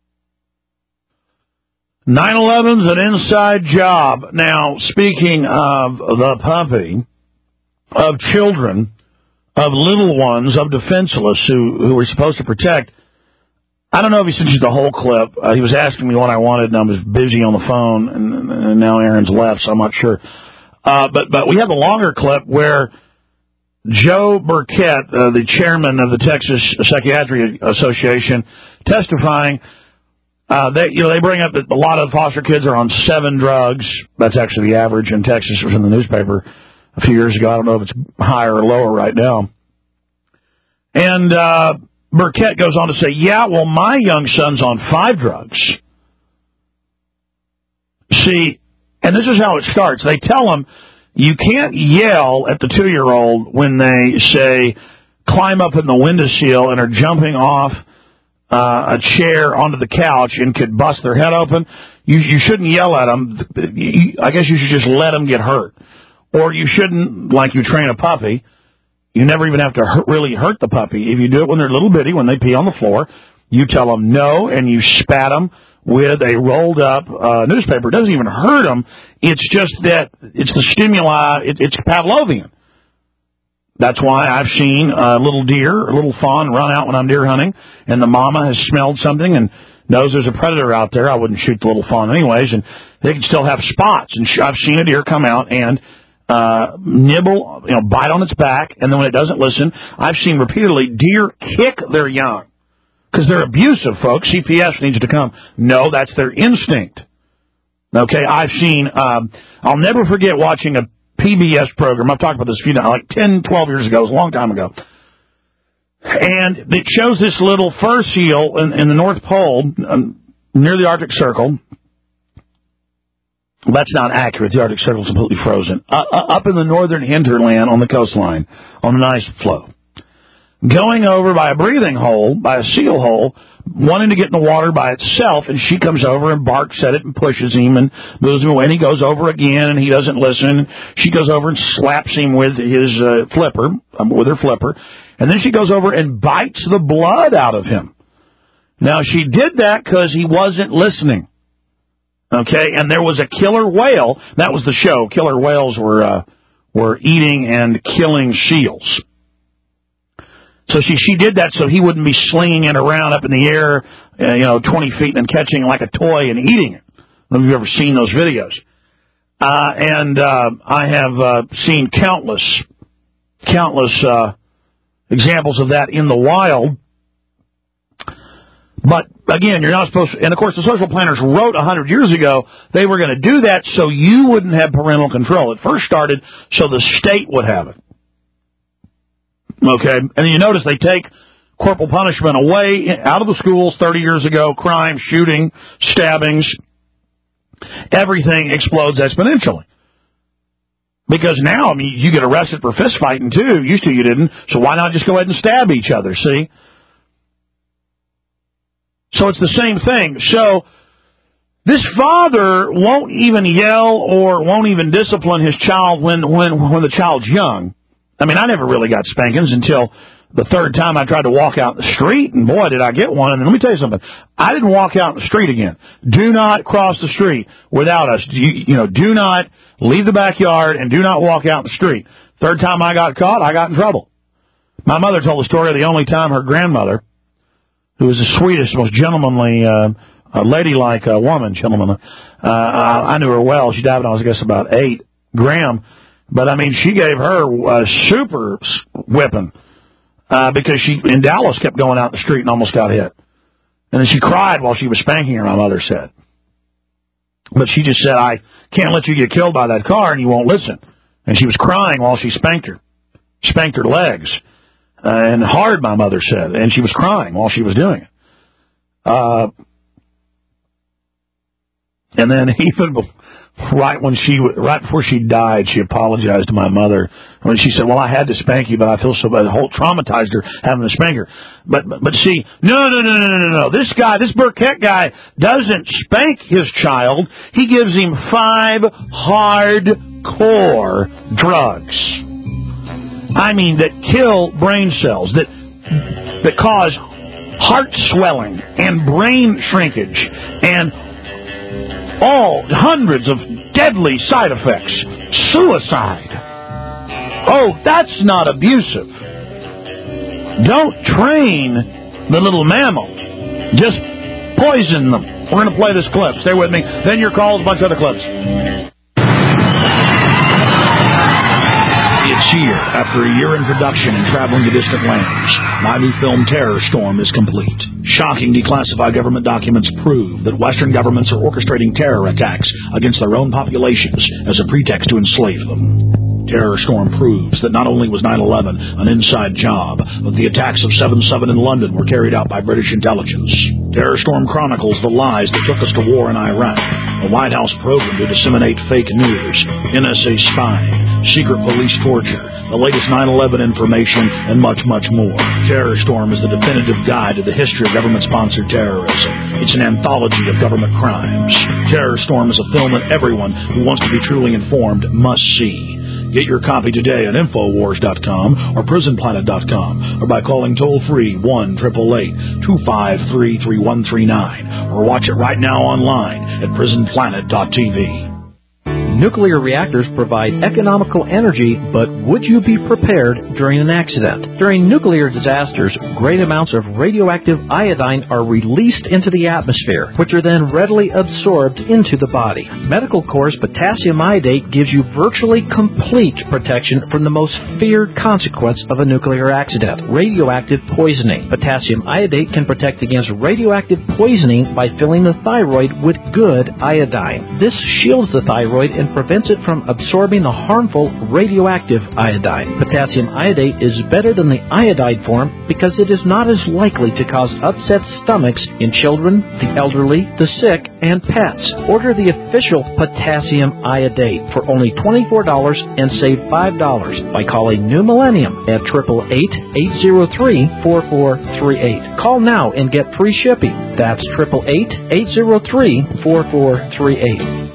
nine eleven's an inside job. Now, speaking of the puppy, of children, of little ones, of defenseless who, who we're supposed to protect, I don't know if he sent you the whole clip. Uh, he was asking me what I wanted, and I was busy on the phone, and, and now Aaron's left, so I'm not sure. Uh, but, but we have a longer clip where Joe Burkett, uh, the chairman of the Texas Psychiatry Association, testifying, uh, they, you know, they bring up that a lot of foster kids are on seven drugs. That's actually the average in Texas. It was in the newspaper a few years ago. I don't know if it's higher or lower right now. And, uh, Burkett goes on to say, yeah, well, my young son's on five drugs. See, and this is how it starts. They tell him, you can't yell at the two-year-old when they say, climb up in the windowsill and are jumping off uh, a chair onto the couch and could bust their head open. You, you shouldn't yell at them. I guess you should just let them get hurt. Or you shouldn't, like you train a puppy, you never even have to hurt, really hurt the puppy. If you do it when they're little bitty, when they pee on the floor, you tell them no, and you spat them with a rolled-up uh, newspaper. It doesn't even hurt them. It's just that it's the stimuli. It, it's Pavlovian. That's why I've seen a little deer, a little fawn run out when I'm deer hunting, and the mama has smelled something and knows there's a predator out there. I wouldn't shoot the little fawn anyways, and they can still have spots. And I've seen a deer come out and uh, nibble, you know, bite on its back, and then when it doesn't listen, I've seen repeatedly deer kick their young because they're abusive, folks. C P S needs to come. No, that's their instinct. Okay, I've seen, um, I'll never forget watching a P B S program. I've talked about this a few times, like ten, twelve years ago. It was a long time ago. And it shows this little fur seal in, in the North Pole, um, near the Arctic Circle. That's not accurate. The Arctic Circle is completely frozen. Uh, uh, up in the northern hinterland on the coastline, on an ice floe. Going over by a breathing hole, by a seal hole, wanting to get in the water by itself, and she comes over and barks at it and pushes him and moves him away, and he goes over again, and he doesn't listen. She goes over and slaps him with his uh, flipper, um, with her flipper, and then she goes over and bites the blood out of him. Now, she did that because he wasn't listening. Okay, and there was a killer whale. That was the show. Killer whales were uh, were eating and killing seals. So she she did that so he wouldn't be slinging it around up in the air, uh, you know, twenty feet and catching it like a toy and eating it. I don't know if you've ever seen those videos. Uh, and uh, I have uh, seen countless, countless uh, examples of that in the wild. But, again, you're not supposed to, and of course the social planners wrote a hundred years ago they were going to do that so you wouldn't have parental control. It first started so the state would have it. Okay, and then you notice they take corporal punishment away out of the schools thirty years ago, crime, shooting, stabbings, everything explodes exponentially. Because now, I mean, you get arrested for fist fighting too. Used to you didn't, so why not just go ahead and stab each other, see? So it's the same thing. So this father won't even yell or won't even discipline his child when, when, when the child's young. I mean, I never really got spankings until the third time I tried to walk out in the street, and boy, did I get one. And let me tell you something. I didn't walk out in the street again. Do not cross the street without us. You, you know, do not leave the backyard and do not walk out in the street. Third time I got caught, I got in trouble. My mother told the story of the only time her grandmother, who was the sweetest, most gentlemanly uh, a ladylike uh, woman, gentlemen. Uh, I, I knew her well. She died when I was, I guess, about eight. Graham. But, I mean, she gave her a super whipping uh, because she, in Dallas, kept going out in the street and almost got hit. And then she cried while she was spanking her, my mother said. But she just said, I can't let you get killed by that car, and you won't listen. And she was crying while she spanked her, spanked her legs. Uh, and hard, my mother said. And she was crying while she was doing it. Uh, and then even right when she, right before she died, she apologized to my mother when she said, well, I had to spank you, but I feel so bad. The whole traumatized her having to spank her. But, but, but see, no, no, no, no, no, no. This guy, this Burkett guy doesn't spank his child. He gives him five hardcore drugs. I mean, that kill brain cells, that, that cause heart swelling and brain shrinkage and all hundreds of deadly side effects. Suicide. Oh, that's not abusive. Don't train the little mammal. Just poison them. We're going to play this clip. Stay with me. Then your calls, a bunch of other clips. It's here. After a year in production and traveling to distant lands, my new film Terror Storm is complete. Shocking declassified government documents prove that Western governments are orchestrating terror attacks against their own populations as a pretext to enslave them. Terror Storm proves that not only was nine eleven an inside job, but the attacks of seven seven in London were carried out by British intelligence. Terror Storm chronicles the lies that took us to war in Iraq, a White House program to disseminate fake news, N S A spying, secret police torture, the latest nine eleven information, and much, much more. Terror Storm is the definitive guide to the history of government-sponsored terrorism. It's an anthology of government crimes. Terror Storm is a film that everyone who wants to be truly informed must see. Get your copy today at Infowars dot com or Prison Planet dot com or by calling toll-free one eight eight eight, two five three, three one three nine or watch it right now online at Prison Planet dot T V. Nuclear reactors provide economical energy, but would you be prepared during an accident? During nuclear disasters, great amounts of radioactive iodine are released into the atmosphere, which are then readily absorbed into the body. Medical Corps' potassium iodate gives you virtually complete protection from the most feared consequence of a nuclear accident, radioactive poisoning. Potassium iodate can protect against radioactive poisoning by filling the thyroid with good iodine. This shields the thyroid and prevents it from absorbing the harmful radioactive iodine. Potassium iodate is better than the iodide form because it is not as likely to cause upset stomachs in children, the elderly, the sick, and pets. Order the official potassium iodate for only twenty-four dollars and save five dollars by calling New Millennium at eight eight eight, eight zero three, four four three eight. Call now and get free shipping. That's eight eight eight, eight zero three, four four three eight.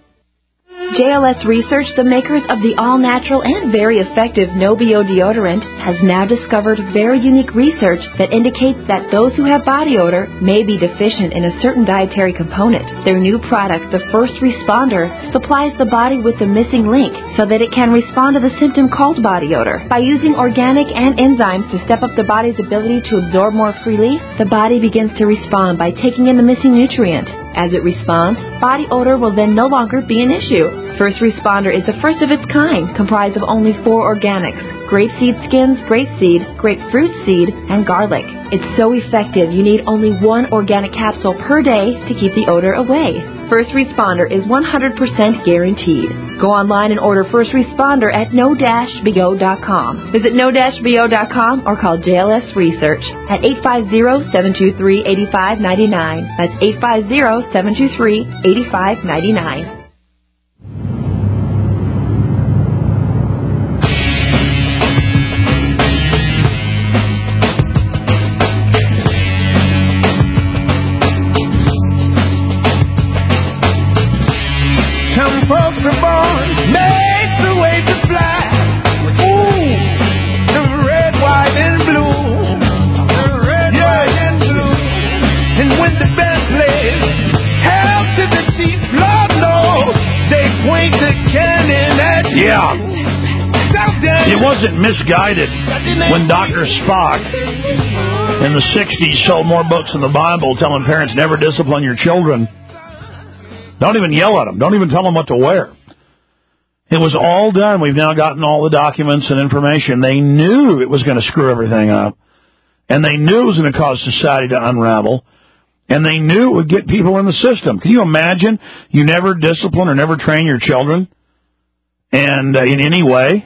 J L S Research, the makers of the all-natural and very effective No-B O deodorant, has now discovered very unique research that indicates that those who have body odor may be deficient in a certain dietary component. Their new product, the First Responder, supplies the body with the missing link so that it can respond to the symptom called body odor. By using organic and enzymes to step up the body's ability to absorb more freely, the body begins to respond by taking in the missing nutrient. As it responds, body odor will then no longer be an issue. First Responder is the first of its kind, comprised of only four organics: grapeseed skins, grapeseed, grapefruit seed, and garlic. It's so effective you need only one organic capsule per day to keep the odor away. First Responder is one hundred percent guaranteed. Go online and order First Responder at no dash b o dot com. Visit no dash b o dot com or call J L S Research at eight five zero, seven two three, eight five nine nine. That's eight five zero, seven two three, eight five nine nine. Yeah. It wasn't misguided when Doctor Spock in the sixties sold more books than the Bible, telling parents never discipline your children. Don't even yell at them. Don't even tell them what to wear. It was all done. We've now gotten all the documents and information. They knew it was going to screw everything up, and they knew it was going to cause society to unravel, and they knew it would get people in the system. Can you imagine you never discipline or never train your children and uh, in any way?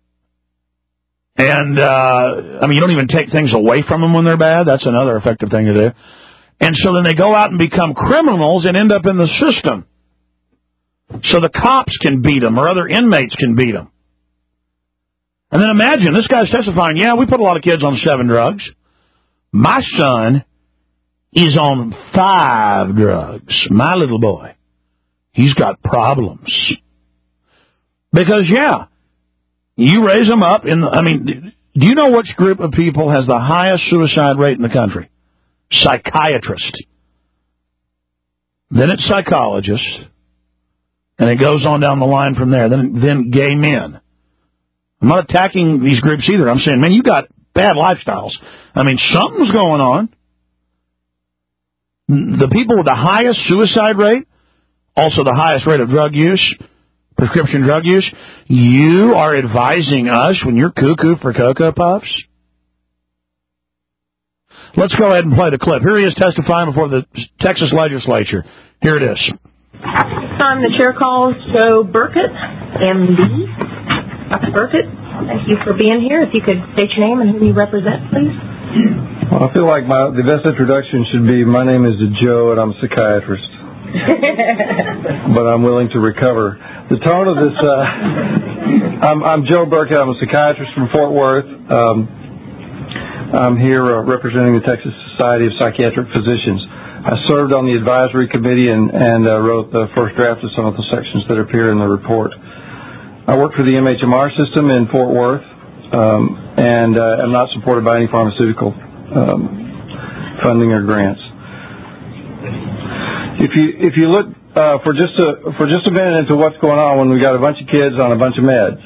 And, uh, I mean, you don't even take things away from them when they're bad. That's another effective thing to do. And so then they go out and become criminals and end up in the system. So the cops can beat them or other inmates can beat them. And then imagine, this guy's testifying, yeah, we put a lot of kids on seven drugs. My son is on five drugs. My little boy. He's got problems. Because, yeah, you raise them up in, the, I mean, do you know which group of people has the highest suicide rate in the country? Psychiatrists. Then it's psychologists. And it goes on down the line from there. Then, then gay men. I'm not attacking these groups either. I'm saying, man, you got bad lifestyles. I mean, something's going on. The people with the highest suicide rate, also the highest rate of drug use, prescription drug use, you are advising us when you're cuckoo for Cocoa Puffs? Let's go ahead and play the clip. Here he is testifying before the Texas legislature. Here it is. This time the chair calls Joe Burkett, M D. Doctor Burkett, thank you for being here. If you could state your name and who you represent, please. Well, I feel like my, the best introduction should be, my name is Joe and I'm a psychiatrist. But I'm willing to recover. The tone of this, uh, I'm, I'm Joe Burkett. I'm a psychiatrist from Fort Worth. Um, I'm here uh, representing the Texas Society of Psychiatric Physicians. I served on the advisory committee and, and uh, wrote the first draft of some of the sections that appear in the report. I work for the M H M R system in Fort Worth, um, and uh, am not supported by any pharmaceutical um, funding or grants. If you if you look uh, for just a for just a minute into what's going on when we got a bunch of kids on a bunch of meds,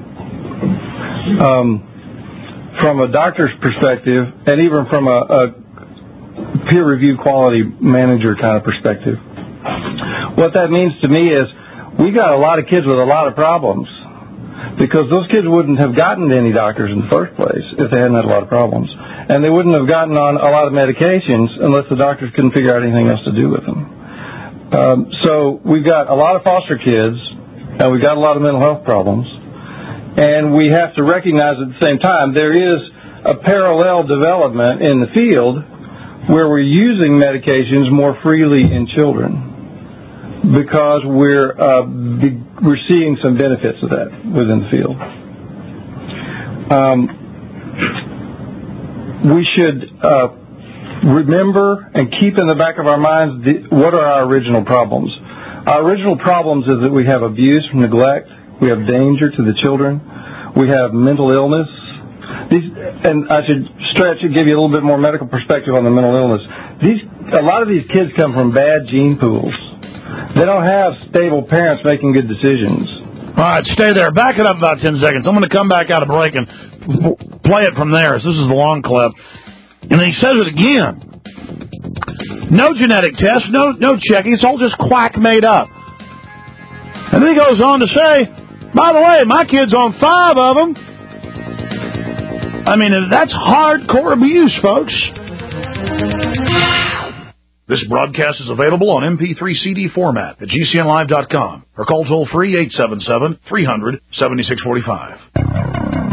um, from a doctor's perspective, and even from a, a peer-reviewed quality manager kind of perspective, what that means to me is we got a lot of kids with a lot of problems, because those kids wouldn't have gotten to any doctors in the first place if they hadn't had a lot of problems, and they wouldn't have gotten on a lot of medications unless the doctors couldn't figure out anything else to do with them. Um, so we've got a lot of foster kids, and we've got a lot of mental health problems, and we have to recognize at the same time there is a parallel development in the field where we're using medications more freely in children because we're uh, be, we're seeing some benefits of that within the field. Um, we should uh, remember and keep in the back of our minds the, what are our original problems. Our original problems is that we have abuse, neglect, we have danger to the children, we have mental illness. These, and I should stretch and give you a little bit more medical perspective on the mental illness. These, a lot of these kids come from bad gene pools. They don't have stable parents making good decisions. All right, stay there. Back it up about ten seconds. I'm going to come back out of break and play it from there. So this is the long clip. And then he says it again. No genetic test, no no checking. It's all just quack made up. And then he goes on to say, by the way, my kid's on five of them. I mean, that's hardcore abuse, folks. This broadcast is available on M P three C D format at G C N live dot com or call toll free eight seven seven, three hundred, seventy-six forty-five.